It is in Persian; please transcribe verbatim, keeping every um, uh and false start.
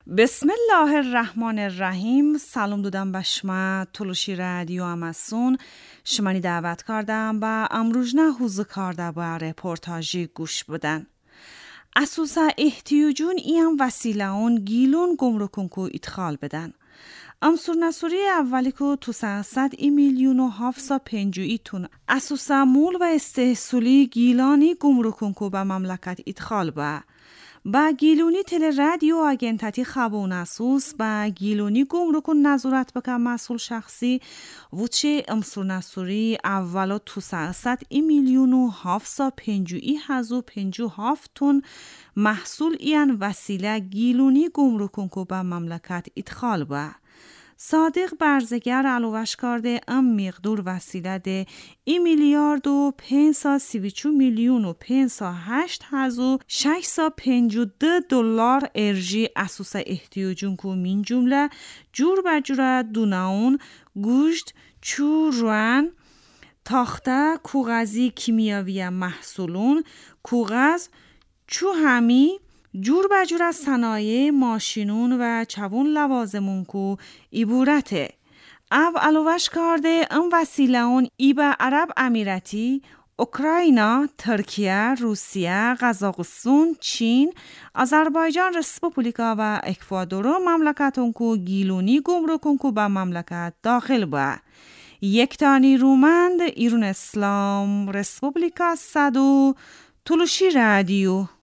بسم الله الرحمن الرحیم. سلام دادم به شما تلوشی رادیو اماسون. شمانی دعوت کردم با امروزنه حوزه کرده با رپورتاجی گوش بدن. اساسا احتیاجون ایم وسیله اون گیلون گمرکون کو ادخال بدن. امسور نسوری اولی که تو سیاست ای میلیون و هفتصد و پنجاه تون اساسا مول و استحصولی گیلانی گمرکون کو به مملکت ادخال با. با گیلونی تل رادیو آگنتاتی خبون اسوس با گیلونی گمرکون نظارت بکن مسئول شخصی وچه امسور نسوری اولا تو سیاست ای میلیون و هفتصد و پنجاه هزار و پنجاه و هفت تون محصول این وسیله گیلونی گمرکون کو به مملکت ادخال با. صادق برزگر علوش کرده ام مقدور وسیله ده ای میلیارد و پنجصد و سی و چهار میلیون و پنجصد و هشت هزار و ششصد و پنجاه و دو دلار ارژی اساسا احتیاجون کو من جمله جور بجور دوناون گوشت چوروان تاخته کاغذی کیمیاوی محصولون کاغذ چو همی جور بجور از صنایع ماشینون و چوون لوازمون کو ایبورته. او علوش کرده ام وسیله اون ای به عرب امیراتی، اوکراینا، ترکیه، روسیه، قزاقستان، چین، آذربایجان رسپوبلیکا و اکوادور مملکتون کو گیلونی گمرکون کو به مملکت داخل با. یک تانی رومند ایران اسلام رسپوبلیکا صدو تلوشی رادیو.